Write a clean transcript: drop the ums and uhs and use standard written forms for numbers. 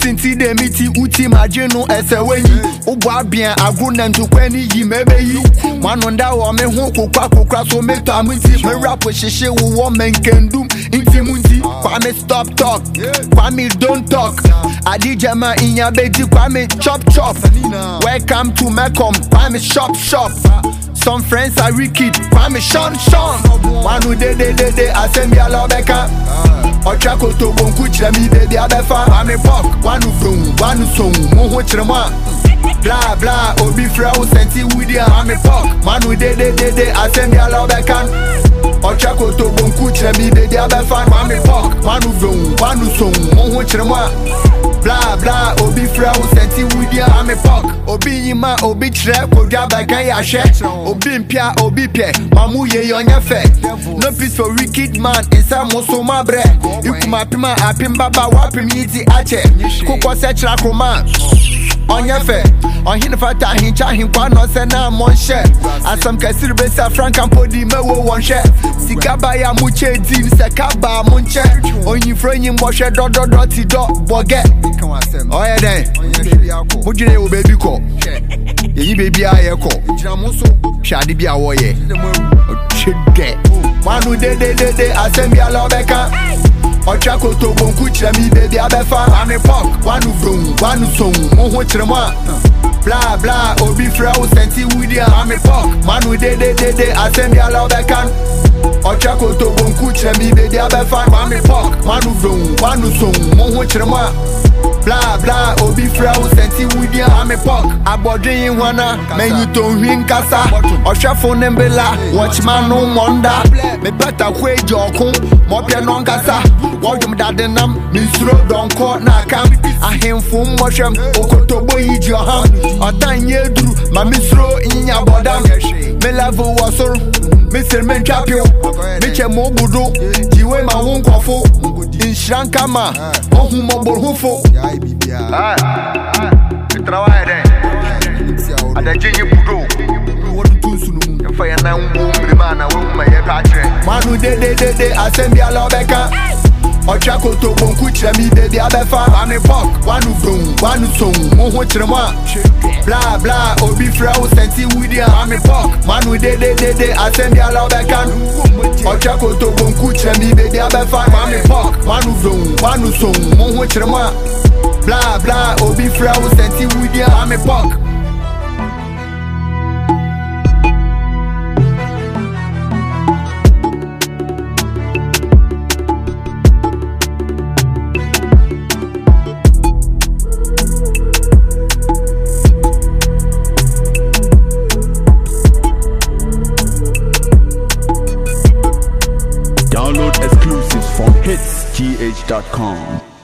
Utinti de miti uti majenu esewenyi. Ubwa bien agrunem to kweni yi mebeyi. Manonda wa me hu kokwa so me tamuti. Me rap with shishi wo woman can do. Inti munti. Kwame stop talk. Kwame don't talk. Adi jama inya beji Kwame chop. Welcome to Mecom. Kwame shop. Some friends are wicked. Kwame Sean. One who de assemble a lobeka. Ochako to bonku chemi baby abefa. Kwame pok. One who from. One who song. Moho chema. Blah blah. Obi fra who senti William. Kwame pok. One who de assemble a lobeka. Ochako to bonku chemi baby abefa. Kwame pok. One who from. One who song. Moho chema. Blah blah, obi fra who senti William Kwame pok. Obi yima, obi tre, kodja bagan ya she. Obi mpia, obi pie, mamu ye yonye fe. No peace for wicked man, isa moso mabre. Ikuma pima apim baba wapim yiti ache. Kukwa se chrakoma onye fe. Ohin fata hincha hinkwa no se na monshe. Asam kasiri besa frank ampodi mewo wonshe. Sikaba ya muche din se kaba munche. Onyi frenyi mboshe do ti do boge. Oh yeah then. Mujine wo baby ko. Yeyi baby aye ko. Shadi bi awoye. Chede. Manu de assembly alobeka. Ochako to bonku chemi baby abefa. Kwame pok. Wanu from, wanu song. Moho chema. Blah blah. Obi fra who senti William Kwame pok. Manu de assembly alobeka. Ochako to bonku chemi baby abefa. Kwame pok. Wanu from, wanu song. Moho chema. Blah blah, obi fra who senti William Kwame pok. Abodrin yin wana, men you don't win kasa. Oshafo nembela, watchman no wonder. Me better kwe jokun, mopya non kasa. Wajum dadenam, misro don ko na kam. Ahemfu moshem, okotobo yiji oham. Otan yedru, ma misro inya bodam. Me level wasoro, me sir men chapyo. Me che mo budu, jiwe ma won kofo. Inshran kama, ohun mo borhufo. Trabalha then. A da jinha budo. Foi na brima na uma e patre. Manu de assembly alobeka. Ochako to bonku chemi baby abefa. Kwame pok. Wanu from, wanu song. Moho chema. Blah blah. Obi fra who senti William Kwame pok. Manu de assembly alobeka. Ochako to bonku chemi baby abefa. Kwame pok. Wanu from, wanu song. Moho chema. Blah blah, obi fra who senti William Kwame pok. Download exclusives from hitsgh.com.